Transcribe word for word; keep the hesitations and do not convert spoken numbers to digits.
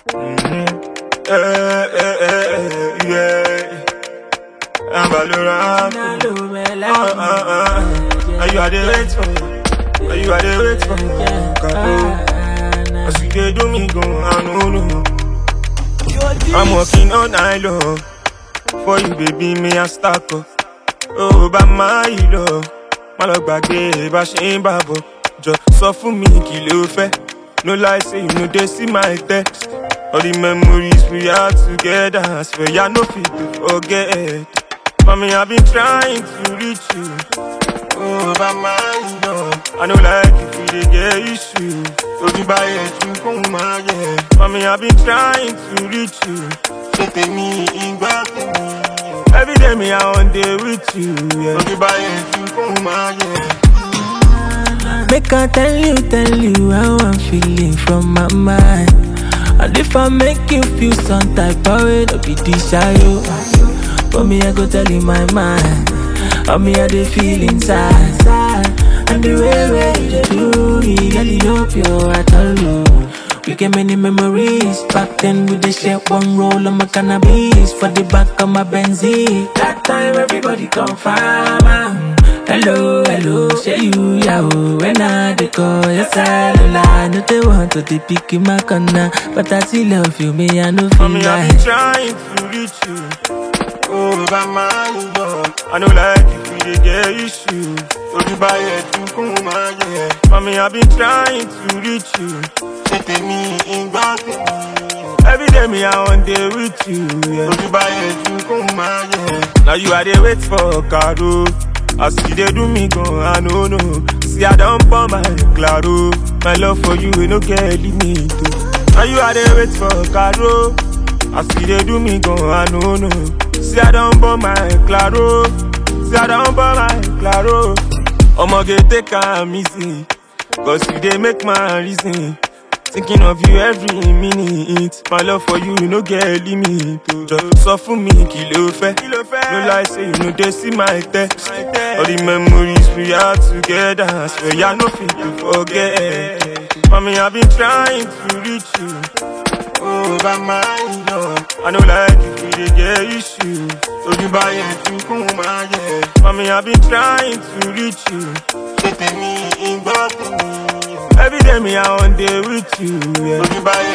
Mm-hmm. Eh, eh, eh, eh, yeah. I'm Valorant. Uh, uh, uh. Are you at the wait for? Are you at the wait for? Cause you they do me go, I know, no. I'm working all night long for you, baby, me a stack up. Oh, by my love, my love back there, but she ain't babo. Just so for me, kill you fair. No lie, say you know they see my text. All the memories we had together, I swear you no fit to forget. Mommy, I've been trying to reach you. Oh, by my love, I know like if we dey get issues. So you buy it, you come my yeah. Mommy, I've been trying to reach you. So take me in back to me. Every day me I want day with you. Yeah. So you buy it, you come my yeah. Make I tell you, tell you how I'm feeling from my mind. And if I make you feel some type of way, don't be desire. But me I go tell you my mind. How me I dey feel inside. And the way where you do me, girl, you hope you I tell you. We get many memories. Back then we dey share one roll of my cannabis for the back of my Benzie. That time everybody come find me. Hello, hello, say you, yeah, oh. When I dey call your cellular, no they want to dey pick in my corner, but I still love you, me I no feel Mommy, like. I've been trying to reach you. Oh, by my love, I know like if we dey get issues. So you buy it, you come my yeah. Mommy, I've been trying to reach you. So take me in back to me. Every day me I want day with you. Yeah. So you buy it, you come my yeah. Now you are there wait for Caro. I see they do me go, I know no. See I don't pour my claro. My love for you ain't no get limit. Now you are there wait for Caro. I see they do me go, I know no. See I don't pour my claro. See I don't pour my claro. I'ma get take am easy, cause you they make my reason. Thinking of you every minute. My love for you, you no get limit. Just so for me, kill you fair. No lie, say you know they see my text. All the memories we had together, I swear you no fit to forget. Mommy, I've been trying to reach you. Oh, by my love, I know like if we dey get issues. So you buy it, you come my yeah. Mommy, I've been trying to reach you. So take me in back to me. Every day me I want day with you. Yeah. So you buy